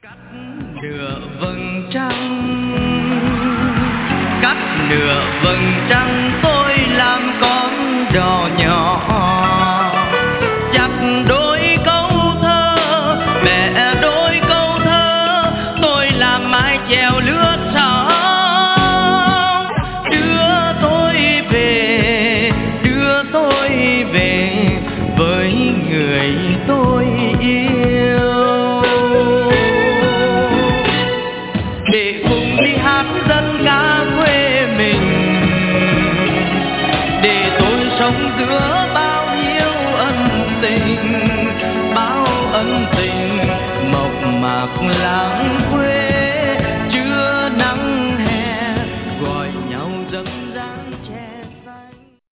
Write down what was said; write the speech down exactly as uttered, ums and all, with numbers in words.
Cắt nửa vầng trăng, cắt nửa vầng trăng, tôi làm con đò nhỏ. Chặt đôi câu thơ, bẻ đôi câu thơ, tôi làm mái chèo lướt sóng. Đưa tôi về, đưa tôi về với người tôi yêu, để cùng đi hát dân ca quê mình, để tôi sống giữa bao nhiêu ân tình, bao ân tình mộc mạc.